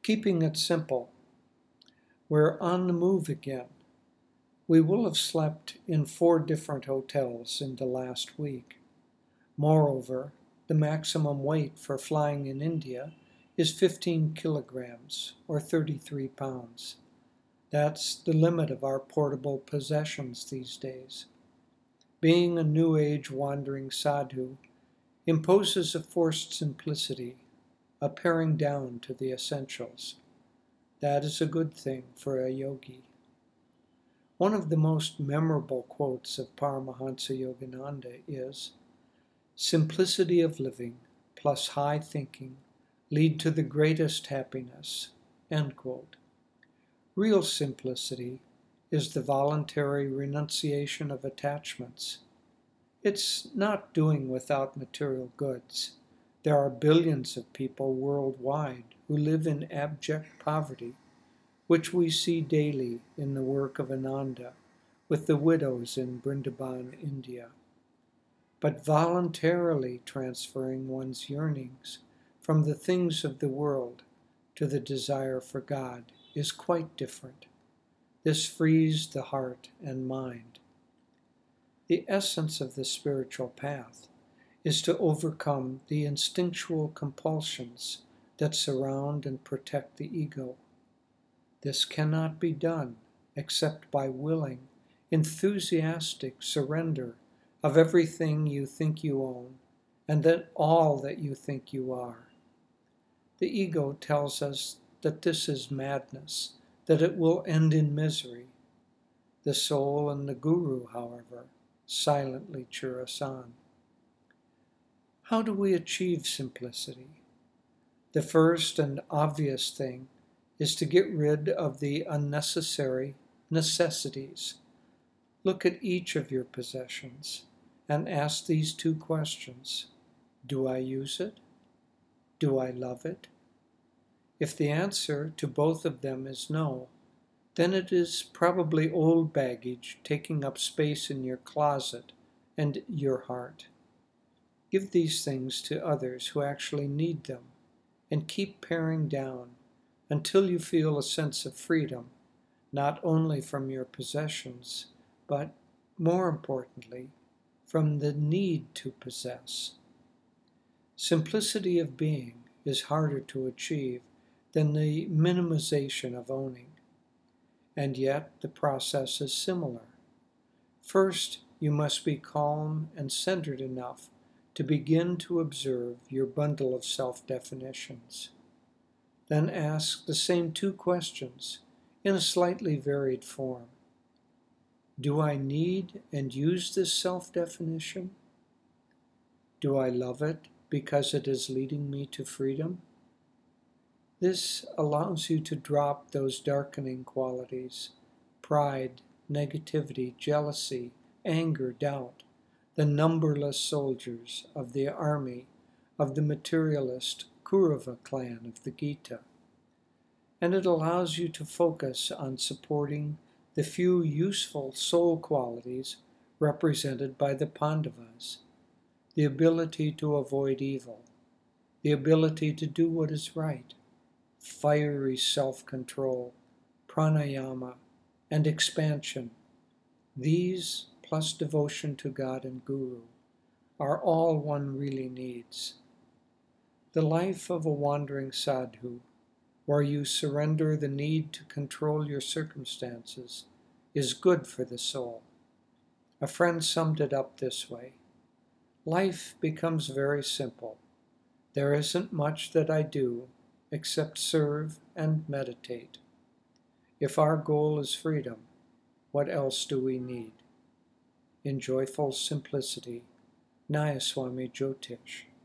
Keeping it simple. We're on the move again. We will have slept in 4 different hotels in the last week. Moreover, the maximum weight for flying in India is 15 kilograms or 33 pounds. That's the limit of our portable possessions these days. Being a New Age wandering sadhu imposes a forced simplicity, a paring down to the essentials. That is a good thing for a yogi. One of the most memorable quotes of Paramahansa Yogananda is, "Simplicity of living plus high thinking lead to the greatest happiness." End quote. Real simplicity is the voluntary renunciation of attachments. It's not doing without material goods. There are billions of people worldwide who live in abject poverty, which we see daily in the work of Ananda with the widows in Vrindavan, India. But voluntarily transferring one's yearnings from the things of the world to the desire for God is quite different. This frees the heart and mind. The essence of the spiritual path is to overcome the instinctual compulsions that surround and protect the ego. This cannot be done except by willing, enthusiastic surrender of everything you think you own and then all that you think you are. The ego tells us that this is madness, that it will end in misery. The soul and the guru, however, silently cheer us on. How do we achieve simplicity? The first and obvious thing is to get rid of the unnecessary necessities. Look at each of your possessions and ask these 2 questions. Do I use it? Do I love it? If the answer to both of them is no, then it is probably old baggage taking up space in your closet and your heart. Give these things to others who actually need them, and keep paring down until you feel a sense of freedom, not only from your possessions, but, more importantly, from the need to possess. Simplicity of being is harder to achieve than the minimization of owning. And yet the process is similar. First, you must be calm and centered enough to begin to observe your bundle of self-definitions. Then ask the same 2 questions in a slightly varied form. Do I need and use this self-definition? Do I love it because it is leading me to freedom? This allows you to drop those darkening qualities, pride, negativity, jealousy, anger, doubt, the numberless soldiers of the army of the materialist Kaurava clan of the Gita. And it allows you to focus on supporting the few useful soul qualities represented by the Pandavas, the ability to avoid evil, the ability to do what is right, fiery self-control, pranayama, and expansion. These, plus devotion to God and Guru, are all one really needs. The life of a wandering sadhu, where you surrender the need to control your circumstances, is good for the soul. A friend summed it up this way: life becomes very simple. There isn't much that I do except serve and meditate. If our goal is freedom, what else do we need? In joyful simplicity, Nayaswami Jyotish.